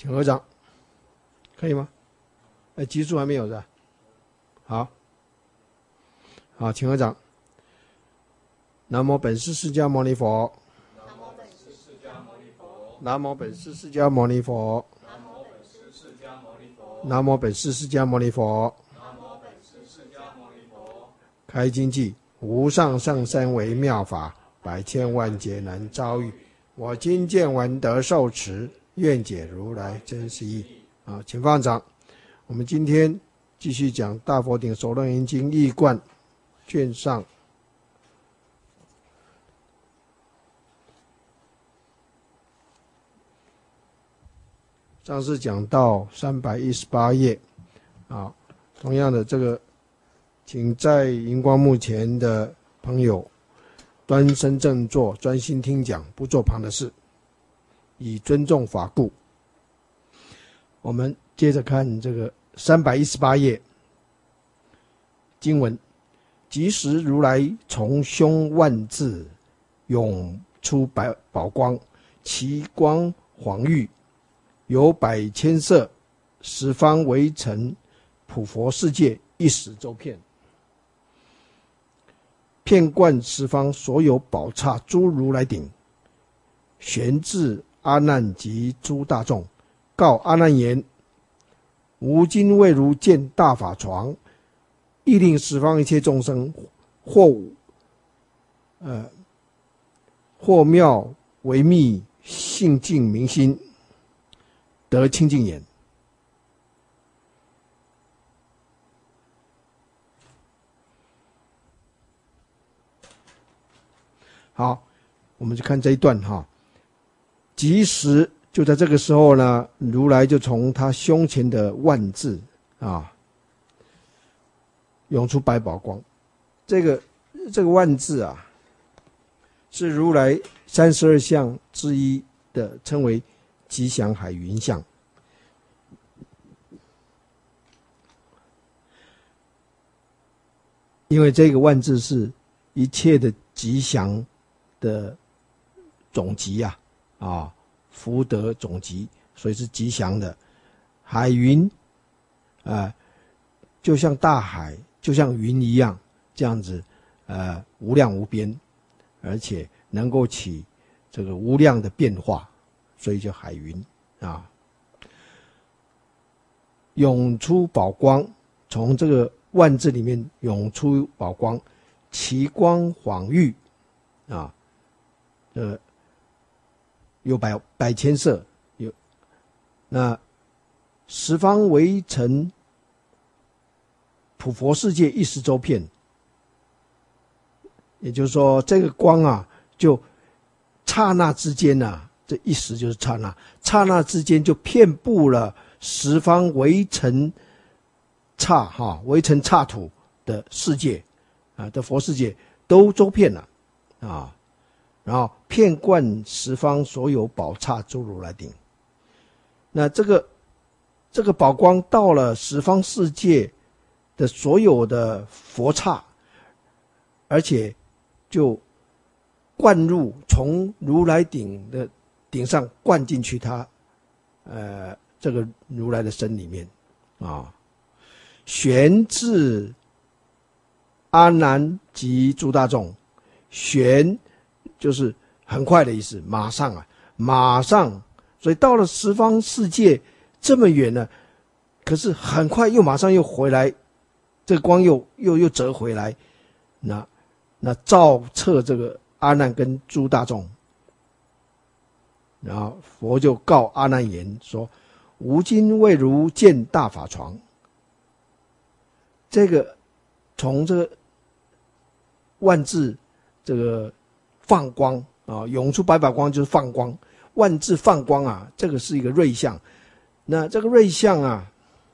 请合掌，可以吗？基数还没有是吧？好，好，请合掌。南无本师释迦牟尼佛。南无本师释迦牟尼佛。南无本师释迦牟尼佛。开经记：无上甚深微妙法，百千万劫难遭遇。我今见闻得受持，愿解如来真实义。好，请放掌。我们今天继续讲《大佛顶首楞严经》义贯卷上。上次讲到318页，啊，同样的这个，请在荧光幕前的朋友端身正坐，专心听讲，不做旁的事，以尊重法故。我们接着看这个318页经文：即时如来从胸万字涌出宝光，其光晃郁，有百千色，十方围城普佛世界一时周遍，遍贯十方所有宝刹诸如来顶，悬至阿难及诸大众，告阿难言：吾今为如见大法床，亦令十方一切众生或妙为密性净明心，得清净眼。好，我们就看这一段哈。即时就在这个时候呢，如来就从他胸前的万字啊，涌出百宝光。这个万字啊，是如来32相之一的，称为吉祥海云相。因为这个万字是一切的吉祥的总集啊，福德总集，所以是吉祥的。海云就像大海，就像云一样，这样子无量无边，而且能够起这个无量的变化，所以叫海云啊。涌出宝光，从这个万字里面涌出宝光，其光晃郁啊，有百千色，有那十方围城普佛世界一时周遍，也就是说，这个光啊，就刹那之间啊，这一时就是刹那，刹那之间就遍布了十方围城围城刹土的世界啊，的佛世界都周遍了啊，然后遍贯十方所有宝刹诸如来顶。那这个宝光到了十方世界的所有的佛刹，而且就灌入，从如来顶的顶上灌进去它这个如来的身里面啊，悬至阿难及诸大众。悬就是很快的意思，马上，所以到了十方世界这么远呢，可是很快又马上又回来，这个光又折回来，那照彻这个阿难跟诸大众。然后佛就告阿难言说：吾今为如见大法床。这个从这个万字这个放光啊，涌出百宝光就是放光，万字放光啊，这个是一个瑞相。那这个瑞相啊，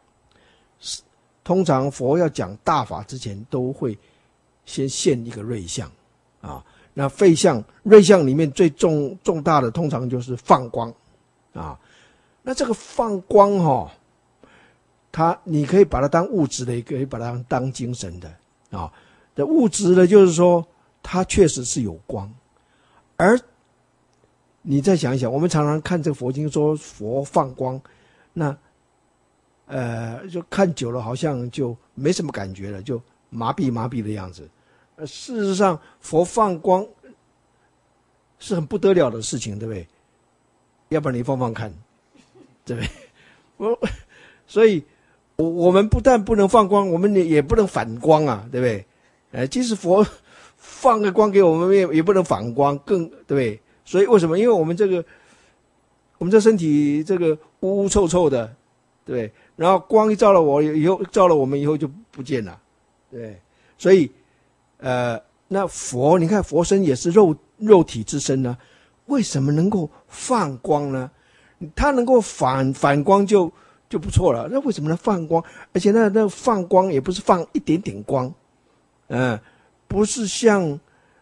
通常佛要讲大法之前都会先现一个瑞相啊。那废相、瑞相里面最重大的通常就是放光啊。那这个放光你可以把它当物质的，也可以把它当精神的啊。这物质的就是说它确实是有光，而你再想一想，我们常常看这个佛经说佛放光， 那就看久了好像就没什么感觉了，就麻痹的样子。事实上，佛放光是很不得了的事情，对不对？要不然你放放看，对不对？所以我们不但不能放光，我们也不能反光啊，对不对？即使佛放个光给我们，也不能反光，更对不对？所以为什么？因为我们这身体这个污臭臭的，对不对？然后光一照了我们以后就不见了，对。所以那佛，你看佛身也是肉体之身呢，为什么能够放光呢？它能够反光就不错了。那为什么能放光？而且那放光也不是放一点点光，不是像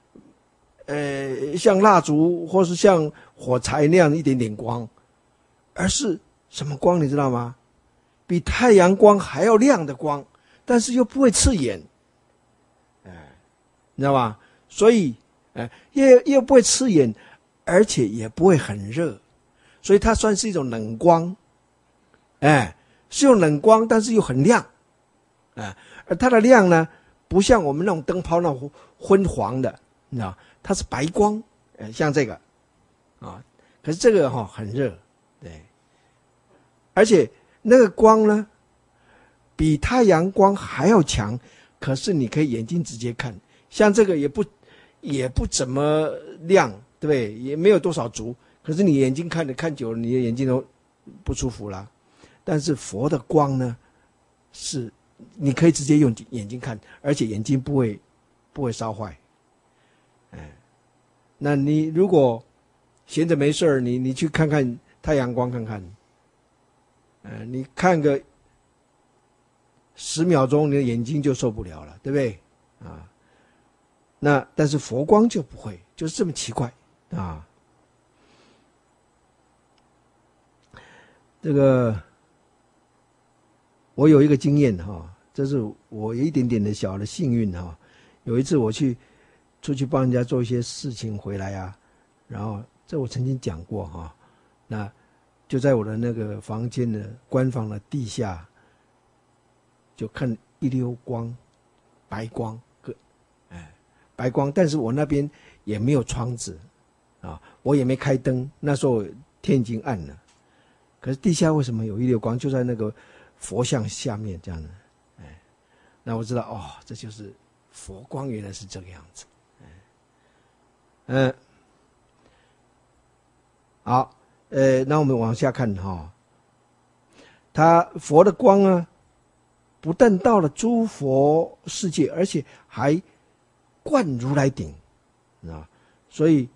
蜡烛或是像火柴那样一点点光，而是什么光你知道吗？比太阳光还要亮的光，但是又不会刺眼，你知道吗？所以又不会刺眼，而且也不会很热，所以它算是一种冷光，是用冷光，但是又很亮，而它的亮呢，不像我们那种灯泡那种昏黄的，你知道，它是白光，像这个啊，可是这个很热，对，而且那个光呢，比太阳光还要强，可是你可以眼睛直接看，像这个也不怎么亮，对不对？也没有多少烛，可是你眼睛看久了，你的眼睛都不舒服了。但是佛的光呢，是你可以直接用眼睛看，而且眼睛不会烧坏。那你如果闲着没事你去看看太阳光看看，你看个10秒钟，你的眼睛就受不了了，对不对？那但是佛光就不会，就是这么奇怪啊。这个我有一个经验这是我有一点点的小的幸运有一次我出去帮人家做一些事情回来啊，然后这我曾经讲过那就在我的那个房间的官房的地下，就看一溜光，白光，白光，但是我那边也没有窗子我也没开灯，那时候天已经暗了，可是地下为什么有一溜光？就在那个佛像下面这样的，那我知道这就是佛光，原来是这个样子，好，那我们往下看他佛的光呢，不但到了诸佛世界，而且还灌如来顶所以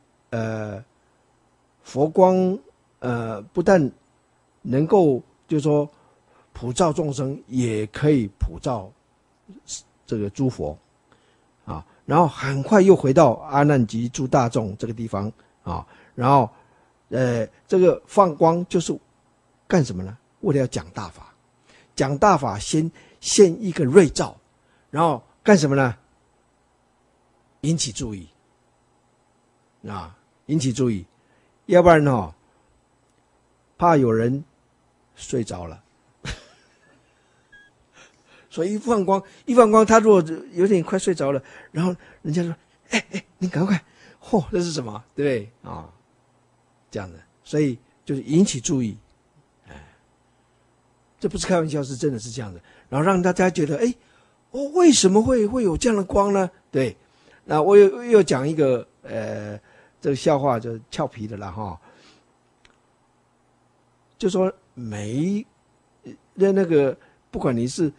佛光不但能够就是说普照众生，也可以普照这个诸佛然后很快又回到阿难及诸大众这个地方然后这个放光就是干什么呢？为了要讲大法，讲大法先现一个瑞兆，然后干什么呢？引起注意引起注意，要不然怕有人睡着了所以一放光，他如果有点快睡着了，然后人家说你赶快这是什么，对不对这样的，所以就是引起注意，这不是开玩笑，是真的是这样的，然后让大家觉得为什么会有这样的光呢？对，那我又讲一个这个笑话，就是俏皮的啦就说那个不管你是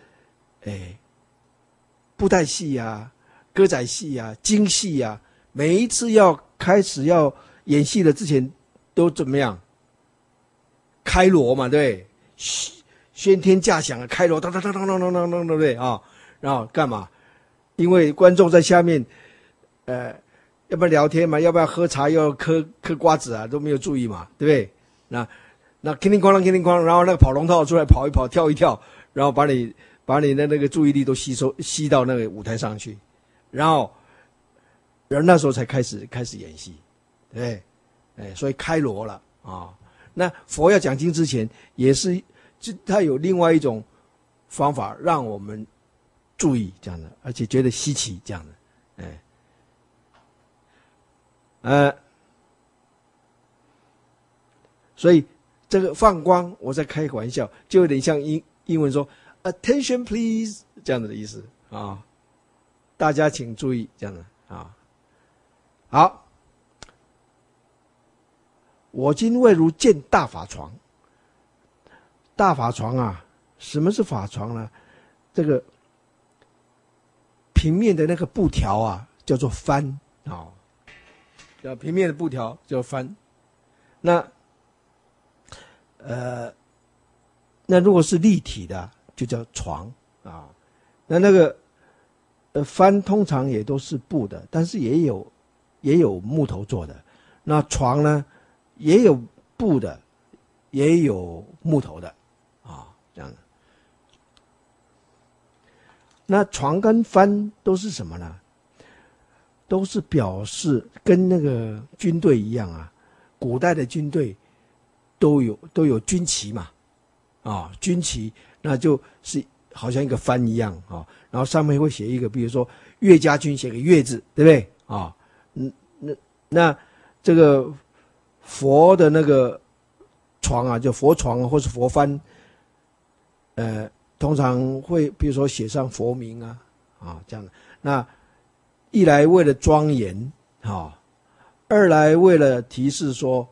布袋戏啊、歌仔戏啊、京戏啊，每一次开始要演戏的之前都怎么样？开锣嘛，对，喧天价响啊，开锣，当当当当当当当，对不对然后干嘛？因为观众在下面，要不要聊天嘛？要不要喝茶？要嗑瓜子啊？都没有注意嘛，对不对？那叮铃咣啷，叮铃咣啷，然后那个跑龙套出来跑一跑，跳一跳，然后把你的那个注意力都吸到那个舞台上去，然后那时候才开始演戏，对不对？所以开锣了那佛要讲经之前，也是它有另外一种方法让我们注意这样的，而且觉得稀奇这样的，所以这个放光，我在开个玩笑，就有点像英文说 "Attention please" 这样的意思啊，大家请注意这样的啊。好，我今未如见大法床。大法床啊，什么是法床呢？这个平面的那个布条啊，叫做幡啊，平面的布条叫幡。那如果是立体的，就叫床啊。那个幡通常也都是布的，但是也有木头做的。那床呢，也有布的，也有木头的啊，这样的。那床跟幡都是什么呢？都是表示跟那个军队一样啊，古代的军队都有军旗嘛，啊，军旗那就是好像一个幡一样啊，然后上面会写一个，比如说岳家军写个岳字，对不对啊？那这个佛的那个床啊，就佛床或是佛幡，通常会比如说写上佛名啊这样的。那一来为了庄严二来为了提示说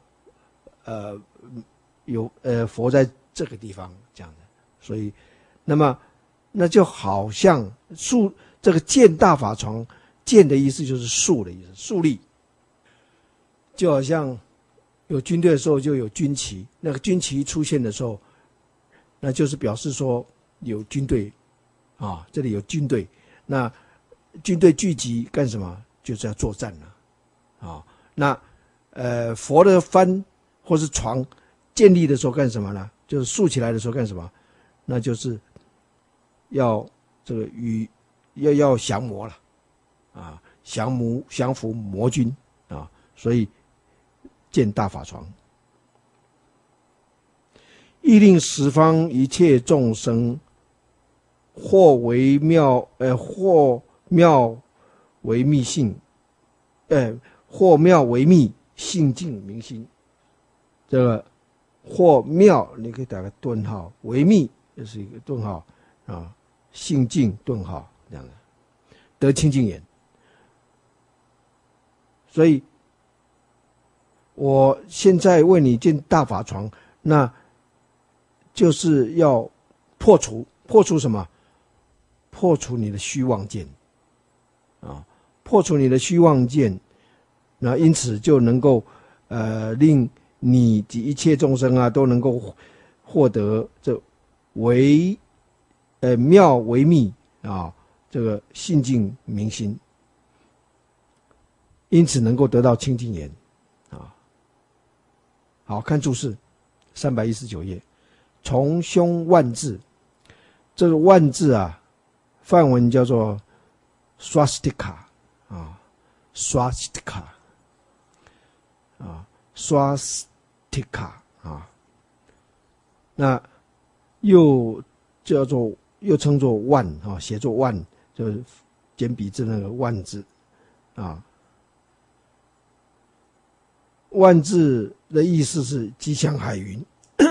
有佛在这个地方这样的。所以那就好像这个建大法床，建的意思就是树的意思，树立。就好像有军队的时候就有军旗，那个军旗出现的时候，那就是表示说有军队啊，这里有军队。那军队聚集干什么？就是要作战了啊。那佛的幡或是床建立的时候干什么呢？就是竖起来的时候干什么？那就是要这个要降魔了啊，降服魔军啊，所以建大法床，亦令十方一切众生，或妙为密性，或妙为密性净明心。这个或妙你可以打个顿号，为密就是一个顿号啊，性净顿号这样的，得清净眼。所以我现在为你建大法床，那就是要破除什么？破除你的虚妄见啊，破除你的虚妄见，那因此就能够令你及一切众生啊都能够获得这妙为密啊，这个性净明心，因此能够得到清净眼啊。好，看注释319页，从胸万字，这个万字啊，梵文叫做 swastika 啊 ，swastika 啊 ，swastika 啊，那又称作万啊，写作万，就是简笔字那个万字啊。万字的意思是吉祥海云，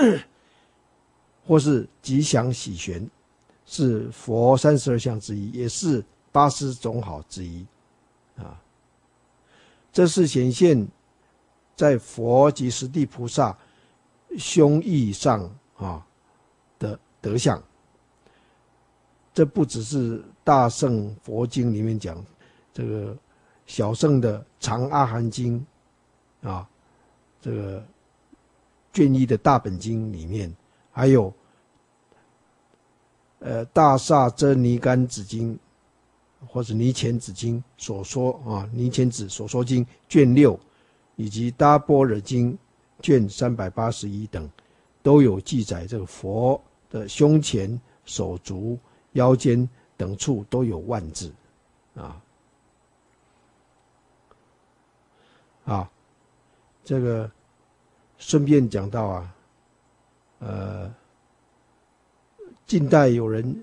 或是吉祥喜玄，是佛32相之一，也是80种好之一啊。这是显现在佛及十地菩萨胸臆上的德相。这不只是大乘佛经里面讲，这个小乘的长阿含经啊，这个卷一的大本经里面，还有大萨遮尼干子经或者尼乾子经所说啊，尼乾子所说经卷6，以及大般若经卷381等，都有记载这个佛的胸前、手足、腰间等处都有万字啊。这个顺便讲到啊， 近代有人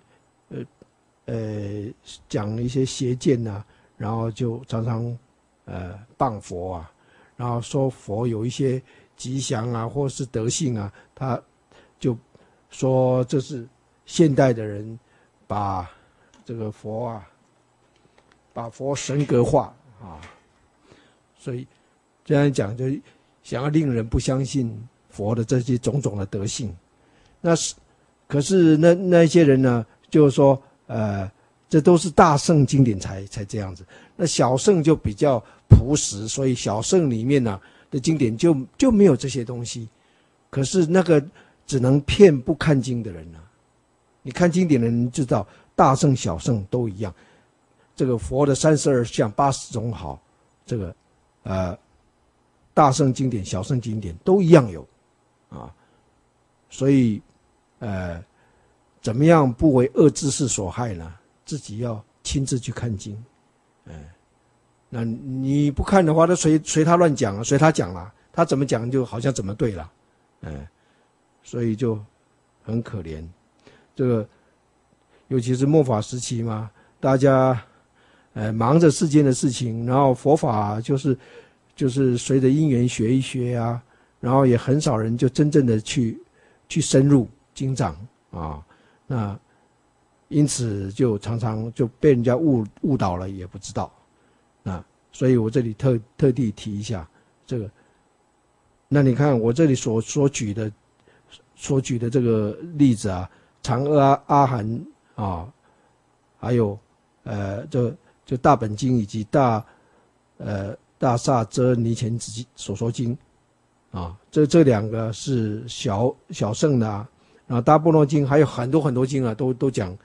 讲一些邪见啊，然后就常常谤佛啊，然后说佛有一些吉祥啊或是德性啊，他就说这是现代的人把这个佛啊，把佛神格化啊，所以这样讲就想要令人不相信佛的这些种种的德性。可是那些人呢，就是说这都是大圣经典才这样子。那小圣就比较朴实，所以小圣里面呢的经典就没有这些东西。可是那个只能骗不看经的人啊。你看经典的人知道，大圣小圣都一样。这个佛的32相80种好，这个大圣经典小圣经典都一样有啊。所以怎么样不为恶知识所害呢？自己要亲自去看经。那你不看的话，他随他乱讲啊，随他讲啦，他怎么讲就好像怎么对了。所以就很可怜。这个尤其是末法时期嘛，大家忙着世间的事情，然后佛法就是随着因缘学一学啊，然后也很少人就真正的去深入经藏啊，那因此就常常就被人家误导了，也不知道。那所以我这里特地提一下这个。那你看我这里所举的这个例子啊，长阿含啊，还有就大本经以及大萨遮尼前所说经啊，这两个是小圣的啊。然后大般若经还有很多经啊，都讲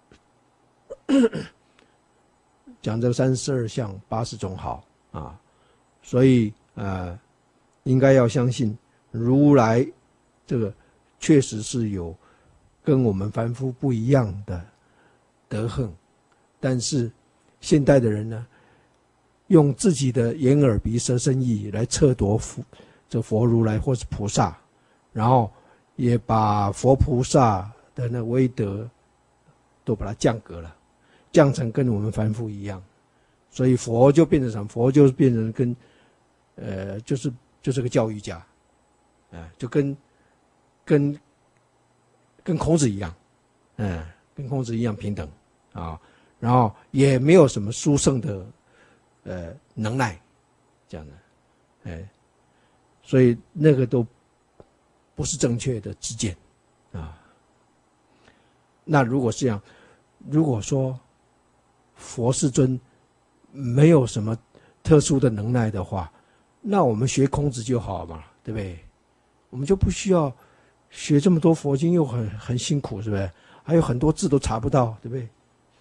讲这32相80种好啊。所以应该要相信如来这个确实是有跟我们凡夫不一样的德行，但是现代的人呢，用自己的眼耳鼻舌身意来测夺这佛如来或是菩萨，然后也把佛菩萨的那威德都把它降格了，降成跟我们凡夫一样。所以佛就变成什么？佛就变成跟就是个教育家，就跟孔子一样，跟孔子一样平等啊，然后也没有什么殊胜的能耐，这样的，所以那个都不是正确的知见啊。那如果是这样，如果说佛世尊没有什么特殊的能耐的话，那我们学孔子就好嘛，对不对？我们就不需要学这么多佛经，又很辛苦，是不是？还有很多字都查不到，对不对？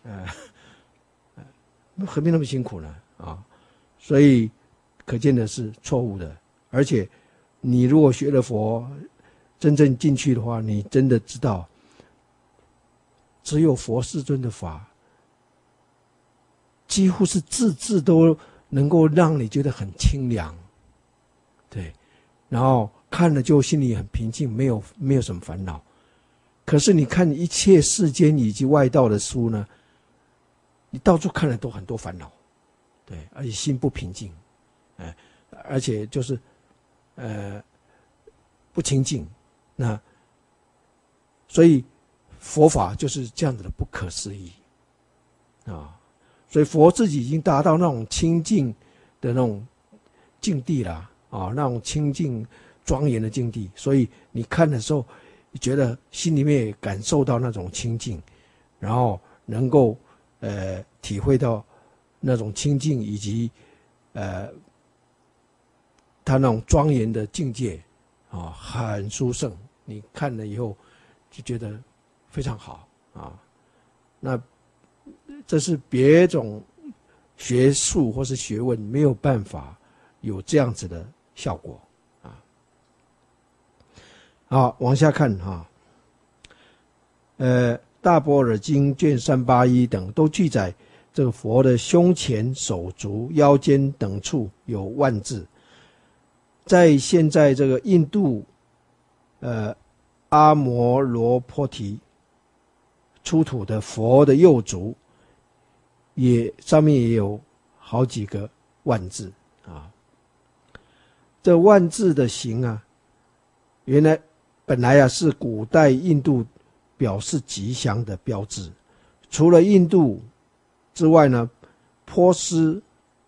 何必那么辛苦呢？啊，所以可见的是错误的。而且你如果学了佛，真正进去的话，你真的知道，只有佛世尊的法，几乎是字字都能够让你觉得很清凉，对，然后看了就心里很平静，没有什么烦恼。可是你看一切世间以及外道的书呢，你到处看了都很多烦恼，对，而且心不平静，而且就是不清净。那所以佛法就是这样子的不可思议啊！所以佛自己已经达到那种清净的那种境地了啊，那种清净庄严的境地。所以你看的时候，你觉得心里面也感受到那种清净，然后能够体会到那种清净以及他那种庄严的境界啊，很殊胜。你看了以后就觉得非常好啊。那这是别种学术或是学问没有办法有这样子的效果啊。好，往下看哈。大般若经卷381等都记载这个佛的胸前、手足、腰间等处有万字。在现在这个印度阿摩罗波提出土的佛的右足，上面也有好几个万字啊。这万字的形啊，本来啊是古代印度表示吉祥的标志。除了印度之外呢，波斯，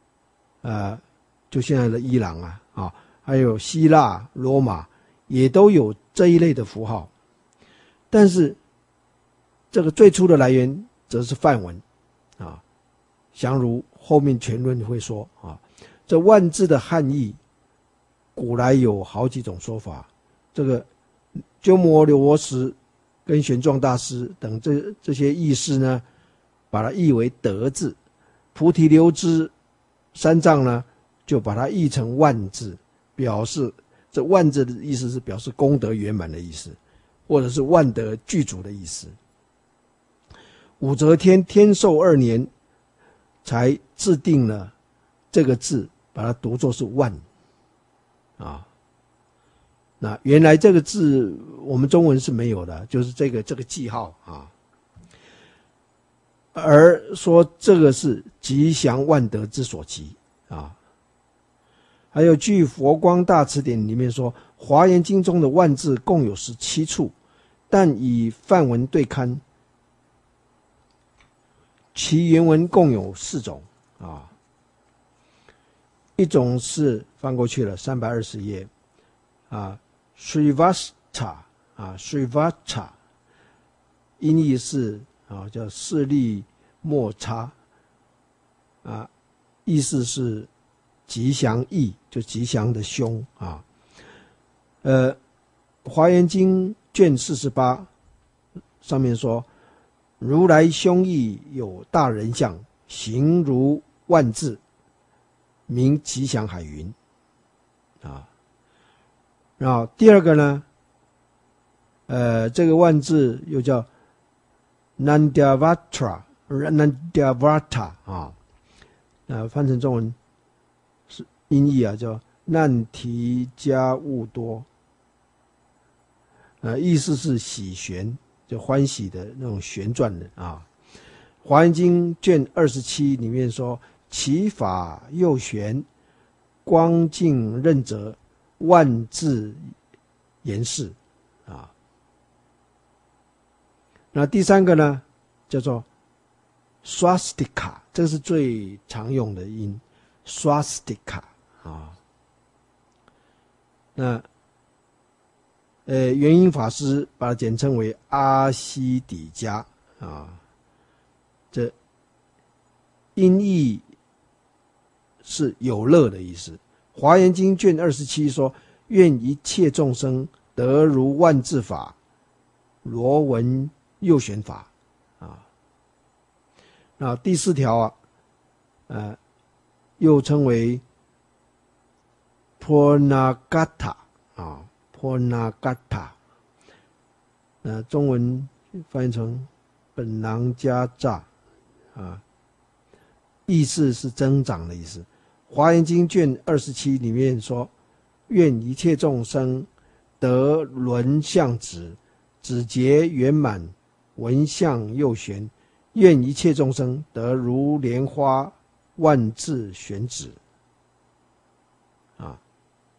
就现在的伊朗啊，还有希腊、罗马也都有这一类的符号。但是这个最初的来源则是梵文啊，详如后面全论会说啊。这万字的汉译古来有好几种说法，这个鸠摩罗什跟玄奘大师等这些译师呢，把它译为德字；菩提流支三藏呢，就把它译成万字，表示这万字的意思是表示功德圆满的意思，或者是万德具足的意思。武则天天寿2年才制定了这个字，把它读作是万啊。那原来这个字我们中文是没有的，就是这个记号啊。而说这个是吉祥万德之所及啊。还有据佛光大辞典里面说，华严经中的万字共有17处，但以梵文对勘，其原文共有4种啊。一种是翻过去了320页啊 Srivastha 啊 Srivastha 音译是叫势力莫差啊，意思是吉祥意，就吉祥的凶啊。华严经卷48上面说，如来凶意有大人相，形如万字，名吉祥海云啊。然后第二个呢，这个万字又叫 Nandavata 啊，翻成中文是音译啊，叫难提加物多，意思是喜旋，就欢喜的那种旋转的啊。华严经卷27里面说，其法右旋，光净任泽，万字言饰啊。那第三个呢，叫做 swastika， 这是最常用的音 swastika 啊。那元音法师把它简称为阿悉底迦啊。这音译是有乐的意思。华严经卷27说，愿一切众生得如万字法，罗纹右旋法啊。那第4条又称为 Purnagata 啊 Purnagata， 中文翻译成本囊加乍啊，意思是增长的意思。华严经卷27里面说，愿一切众生得轮相指，指节圆满，纹相右旋，愿一切众生得如莲花万字旋指啊。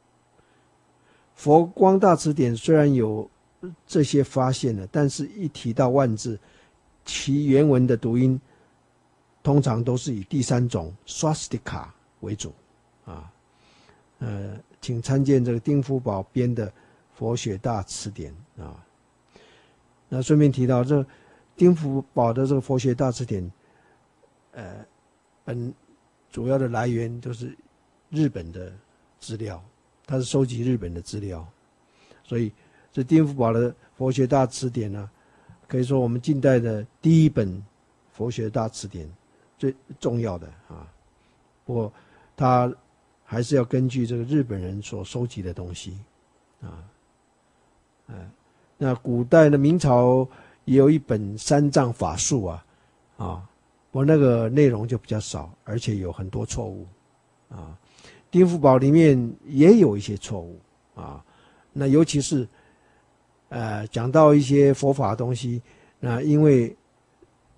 佛光大辞典虽然有这些发现了，但是一提到万字，其原文的读音通常都是以第3种 swastika 为主啊。请参见这个丁福宝编的佛学大辞典啊。那顺便提到，这丁福宝的这个佛学大辞典，主要的来源就是日本的资料，它是收集日本的资料，所以这丁福宝的佛学大辞典呢，可以说我们近代的第一本佛学大辞典，最重要的啊。不过它还是要根据这个日本人所收集的东西啊。那古代的明朝也有一本三藏法术不过那个内容就比较少，而且有很多错误啊。丁福宝里面也有一些错误啊。那尤其是讲到一些佛法的东西，那因为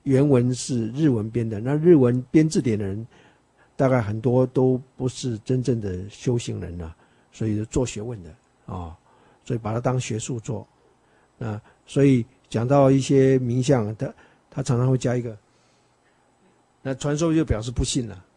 原文是日文编的，那日文编字典的人，大概很多都不是真正的修行人了，所以做学问的所以把它当学术做。所以讲到一些名相，他常常会加一个，那传说就表示不信了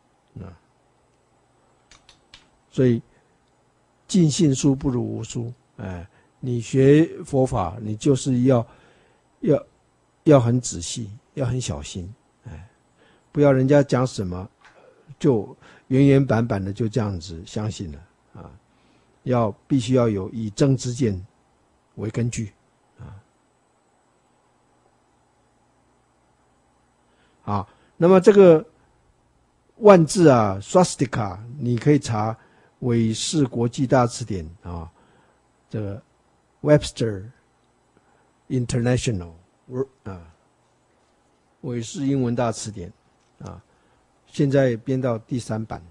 所以尽信书不如无书，你学佛法，你就是要很仔细，要很小心，不要人家讲什么就原原版版的就这样子相信了必须要有以正知见为根据好，那么这个万字swastika 你可以查韦氏国际大词典这个 Webster International 韦氏英文大词典现在编到第3版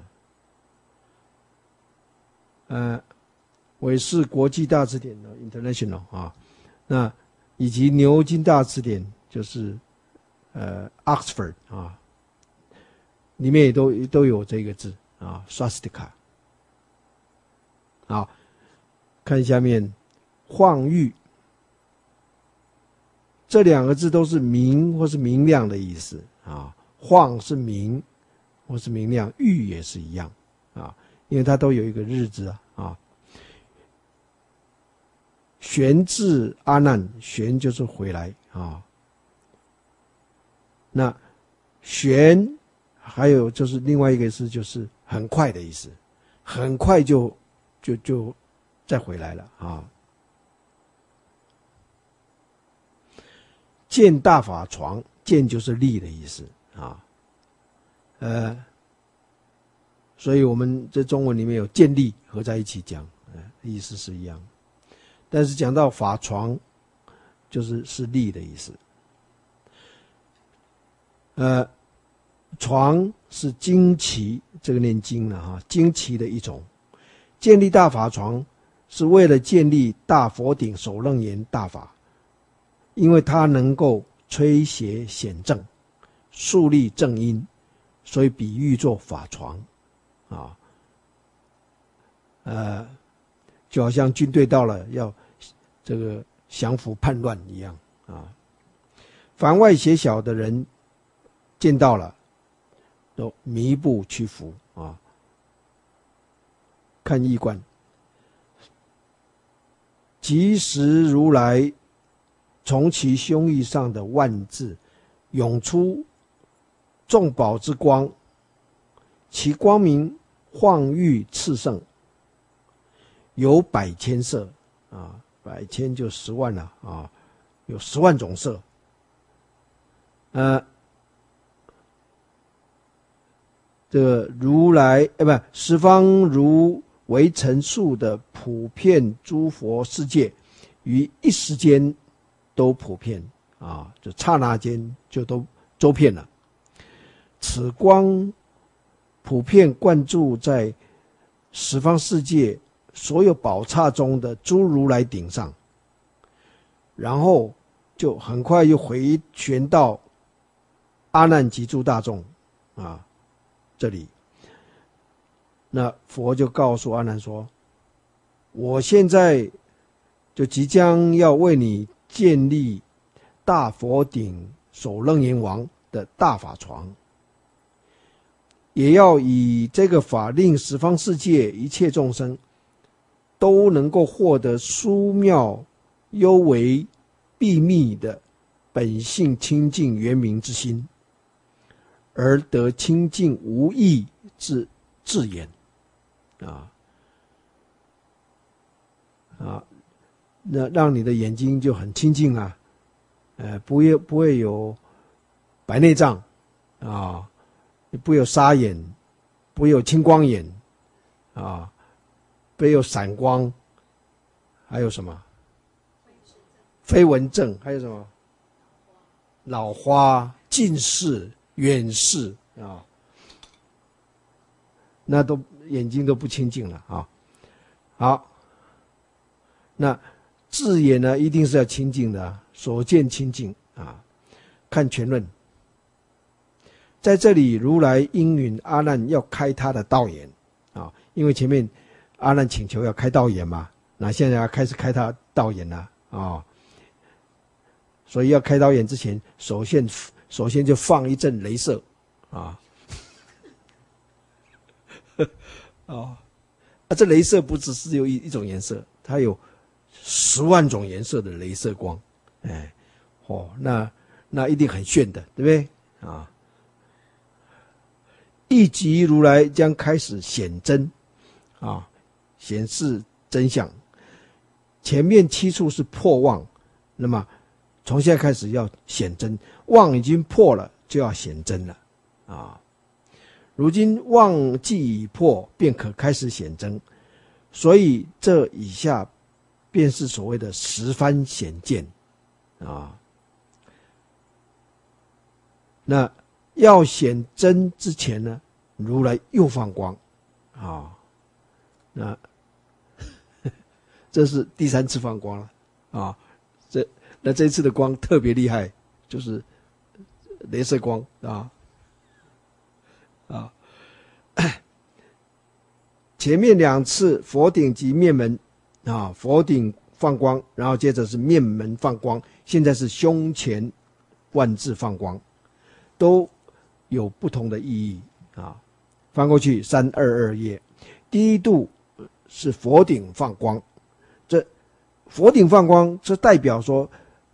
韦氏国际大词典 International 那以及牛津大词典就是Oxford 里面也都有这个字swastika 好，看下面晃玉，这2个字都是明或是明亮的意思晃是明或是明亮，玉也是一样因为它都有一个日字玄至阿难，玄就是回来那玄还有就是另外一个字就是很快的意思，很快就再回来了见大法床，见就是力的意思所以我们在中文里面有见力合在一起讲意思是一样，但是讲到法床是力的意思床是旌旗，这个念经了旌旗的一种。建立大法床是为了建立大佛顶首楞严大法，因为它能够吹邪显正，树立正因，所以比喻作法床就好像军队到了要这个降服叛乱一样凡外邪小的人见到了都迷不屈服看义观，即时如来从其胸臆上的万字涌出众宝之光，其光明晃玉炽盛，有百千色百千就10万了有10万种色这个如来十方如为陈述的普遍诸佛世界，于一时间都普遍就刹那间就都周遍了。此光普遍灌注在十方世界所有宝刹中的诸如来顶上，然后就很快又回旋到阿难及诸大众这里。那佛就告诉阿难说，我现在就即将要为你建立大佛顶首楞严王的大法床，也要以这个法令十方世界一切众生都能够获得殊妙幽微秘密的本性清净圆明之心，而得清净无异之智眼那让你的眼睛就很清净不会有白内障不会有沙眼，不会有青光眼不会有散光，还有什么飞蚊症，还有什么老花、近视、远视那都眼睛都不清净了好，那智眼呢一定是要清净的，所见清净看全论，在这里如来应允阿难要开他的道眼啊，因为前面阿难请求要开道眼嘛，那现在要开始开他道眼了啊，所以要开道眼之前，首先就放一阵雷射啊，这雷射不只是有一种颜色，它有10万种颜色的雷射光，那一定很炫的，对不对啊？一即如来将开始显真啊，显示真相。前面7处是破妄，那么从现在开始要显真，妄已经破了，就要显真了啊。如今妄既已破，便可开始显真，所以这以下便是所谓的10番显见啊。那要显真之前呢，如来又放光啊，那这是第3次放光了啊。这一次的光特别厉害，就是雷射光啊。前面2次佛顶及面门啊，佛顶放光，然后接着是面门放光，现在是胸前万字放光，都有不同的意义啊。翻过去322页，第一度是佛顶放光，这佛顶放光，这代表说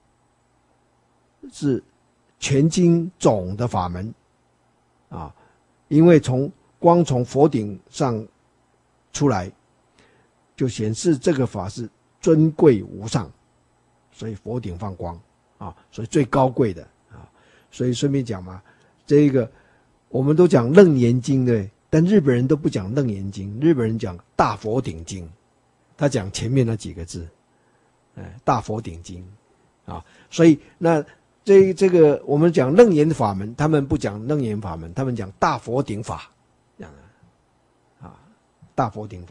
是全经总的法门啊，因为光从佛顶上出来，就显示这个法是尊贵无上，所以佛顶放光啊，所以最高贵的啊。所以顺便讲嘛，这个我们都讲楞严经，对，但日本人都不讲楞严经，日本人讲大佛顶经，他讲前面那几个字，大佛顶经啊。所以那这个我们讲楞严法门，他们不讲楞严法门，他们讲大佛顶法，这样啊，大佛顶法。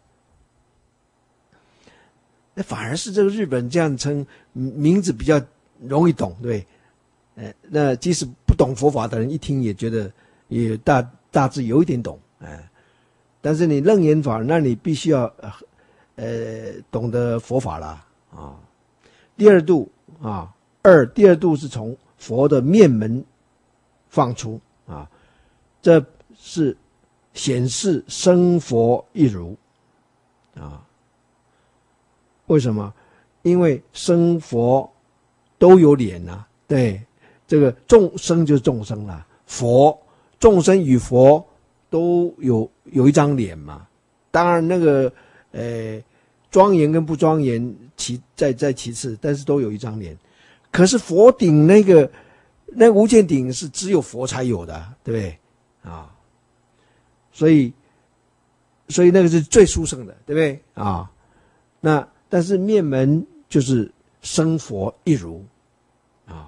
那反而是这个日本这样称，名字比较容易懂，对。那即使不懂佛法的人一听也觉得也大致有一点懂，但是你楞严法，那你必须要懂得佛法啦啊。第二度啊，第二度是从佛的面门放出啊，这是显示生佛一如啊。为什么？因为生佛都有脸啊，对，这个众生就是众生啦，众生与佛都有一张脸嘛。当然那个庄严跟不庄严在其次，但是都有一张脸。可是佛顶那无间顶是只有佛才有的，对不对啊？所以那个是最殊胜的，对不对啊？但是面门就是生佛一如啊。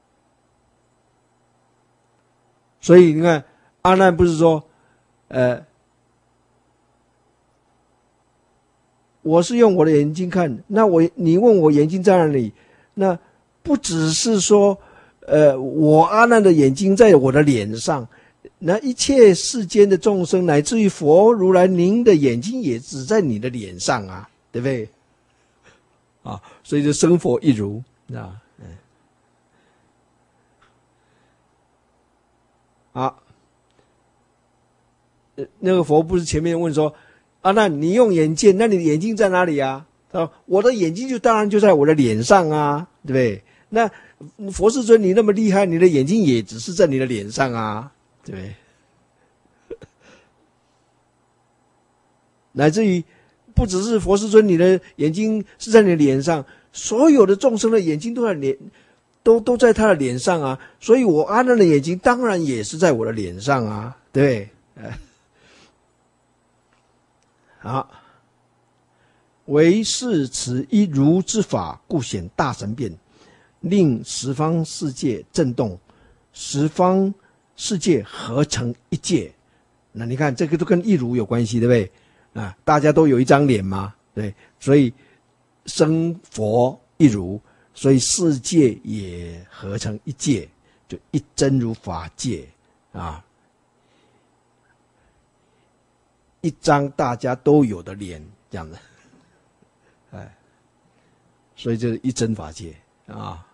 所以你看阿难不是说我是用我的眼睛看，那你问我眼睛在哪里，那不只是说我阿难的眼睛在我的脸上，那一切世间的众生乃至于佛如来，您的眼睛也只在你的脸上啊，对不对啊？所以就生佛一如啊。好，那个佛不是前面问说啊，那你用眼见，那你的眼睛在哪里啊？他说我的眼睛当然就在我的脸上啊，对不对？那佛世尊你那么厉害，你的眼睛也只是在你的脸上啊，对不对？乃至于不只是佛世尊你的眼睛是在你的脸上，所有的众生的眼睛都在他的脸上啊，所以我阿难的眼睛当然也是在我的脸上啊，对不对？好，唯是此一如之法，故显大神变，令十方世界震动，十方世界合成一界。那你看这个都跟一如有关系，对不对啊？大家都有一张脸嘛，对，所以生佛一如，所以世界也合成一界就一真如法界啊，一张大家都有的脸这样子，哎，所以就是一真法界啊。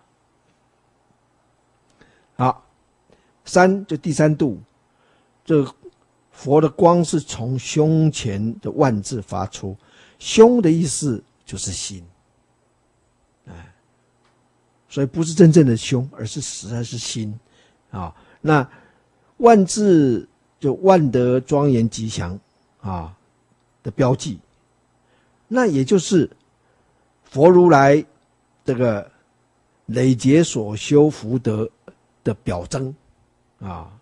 好，就第三度，这佛的光是从胸前的万字发出，胸的意思就是心，哎，所以不是真正的胸，而是实在是心啊。那万字就万德庄严吉祥啊的标记，那也就是佛如来这个累劫所修福德的表征啊。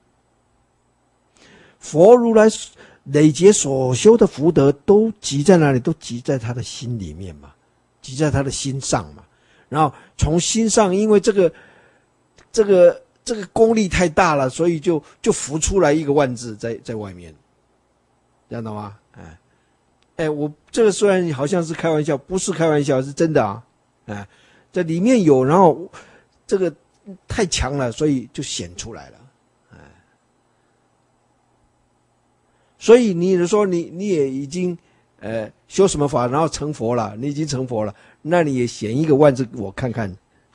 佛如来累劫所修的福德都集在哪里？都集在他的心里面嘛，集在他的心上嘛。然后从心上，因为这个功力太大了，所以就浮出来一个万字在外面，这样的吗？我这个虽然好像是开玩笑，不是开玩笑，是真的啊。这里面有，然后这个太强了，所以就显出来了。所以你说你也已经修什么法，然后成佛了，你已经成佛了，那你也显一个万字我看看，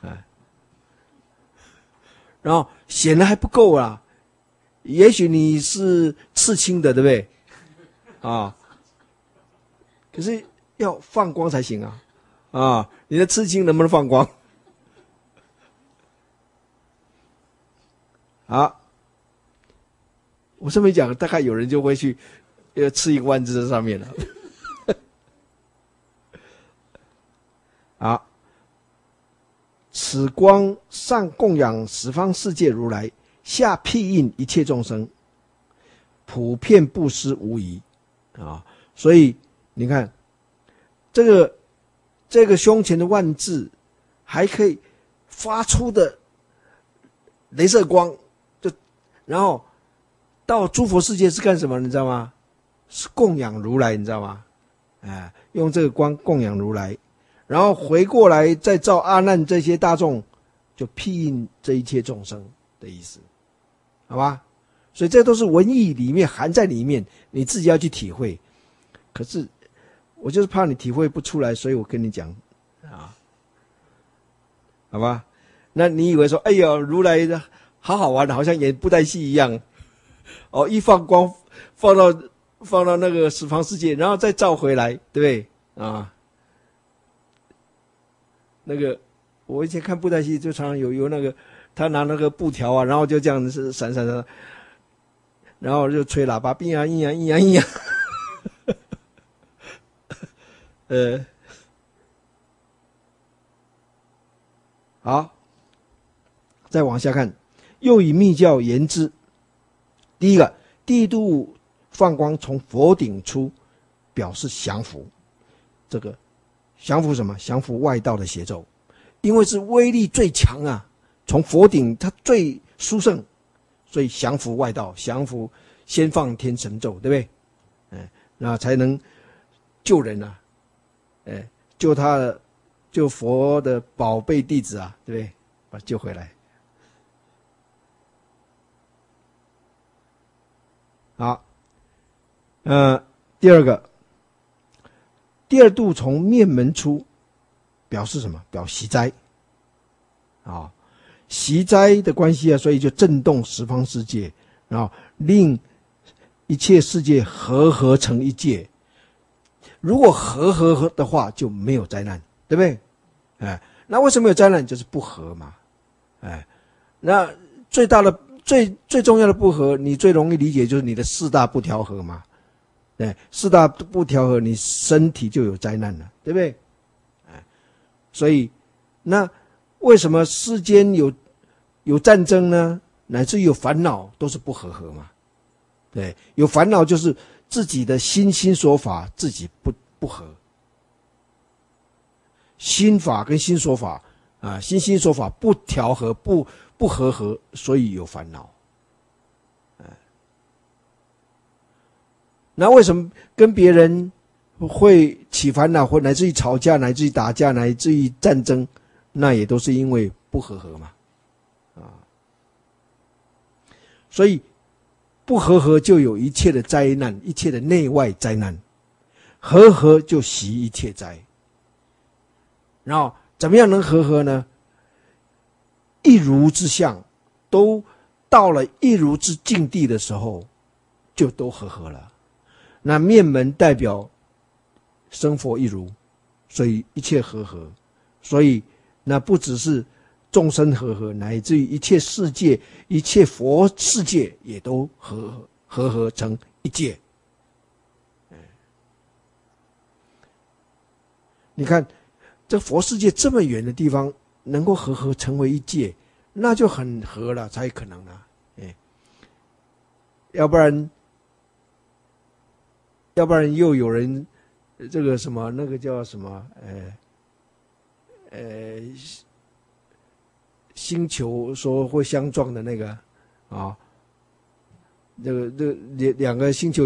然后显的还不够啊，也许你是刺青的，对不对？啊，可是要放光才行啊，你的刺青能不能放光？好。我这么一讲，大概有人就会去刺一个万字在上面了。好，此光上供养十方世界如来，下庇应一切众生，普遍布施无疑啊。所以你看，这个胸前的万字，还可以发出的雷射光，然后到诸佛世界是干什么？你知道吗？是供养如来，你知道吗？用这个光供养如来，然后回过来再照阿难这些大众，就庇应这一切众生的意思，好吧？所以这都是文义里面含在里面，你自己要去体会。可是我就是怕你体会不出来，所以我跟你讲啊，好吧？那你以为说，哎呀，如来的好好玩的，好像演布袋戏一样。一放光放到那个十方世界，然后再照回来，对不对啊？那个我以前看布袋戏就常常有那个他拿那个布条啊，然后就这样子闪，然后就吹喇叭，咿呀咿呀咿呀咿呀。好，再往下看，又以密教言之。第一个，第一度放光从佛顶出，表示降伏。这个降伏什么？降伏外道的邪咒，因为是威力最强啊，从佛顶它最殊胜，所以降服外道，降服先放天神咒，对不对？那才能救人啊，救佛的宝贝弟子啊，对不对？把他救回来。好，第二个，第二度从面门出，表示什么？表息灾啊，息灾的关系啊，所以就震动十方世界，然后令一切世界合成一界。如果合的话，就没有灾难，对不对？那为什么有灾难？就是不合嘛。那最大的最重要的不合，你最容易理解就是你的四大不调和嘛。对，四大不调和，你身体就有灾难了，对不对？所以那为什么世间有战争呢？乃至于有烦恼，都是不和嘛。对，有烦恼就是自己的心所法自己不合，心法跟心所法啊，心所法不调和，不和，所以有烦恼。那为什么跟别人会起烦恼，或乃至于吵架，乃至于打架，乃至于战争？那也都是因为不和嘛。 所以不和合就有一切的灾难，一切的内外灾难；和合就息一切灾。然后怎么样能和合呢？一如之相，都到了一如之境地的时候，就都和合了。那面门代表生佛一如，所以一切和合。所以那不只是众生和合，乃至于一切世界、一切佛世界也都和合成一界。你看这佛世界这么远的地方，能够和合成为一界，那就很合了，才可能了。要不然又有人这个什么那个叫什么星球说会相撞的那个啊，这两个星球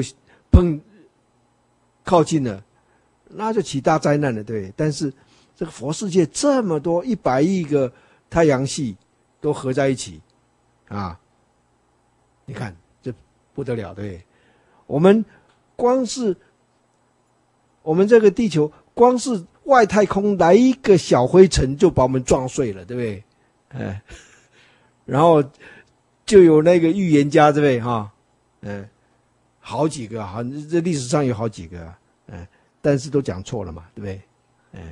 靠近了，那就起大灾难了，对。但是这个佛世界这么多100亿个太阳系都合在一起啊，你看这不得了，对。我们光是我们这个地球，光是外太空来一个小灰尘就把我们撞碎了，对不对？然后就有那个预言家，对不对？哈，好几个哈，这历史上有好几个，但是都讲错了嘛，对不对？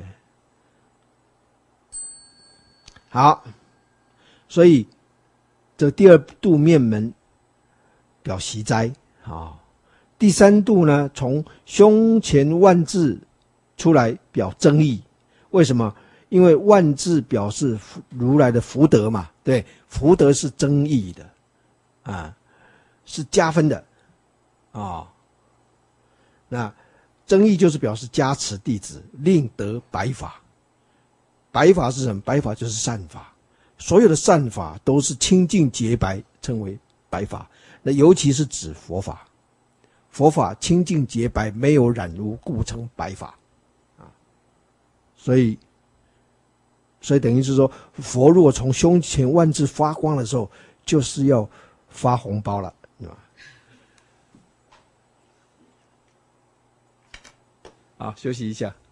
好，所以这第2度面门表息灾啊，第3度呢，从胸前万字出来表增益。为什么？因为万字表示如来的福德嘛，对，福德是增益的啊，是加分的啊。那增益就是表示加持弟子，令得白法。白法是什么？白法就是善法，所有的善法都是清净洁白，称为白法。那尤其是指佛法，佛法清净洁白，没有染污，故称白法啊。所以等于是说，佛如果从胸前万字发光的时候，就是要发红包了，对吧？好，休息一下。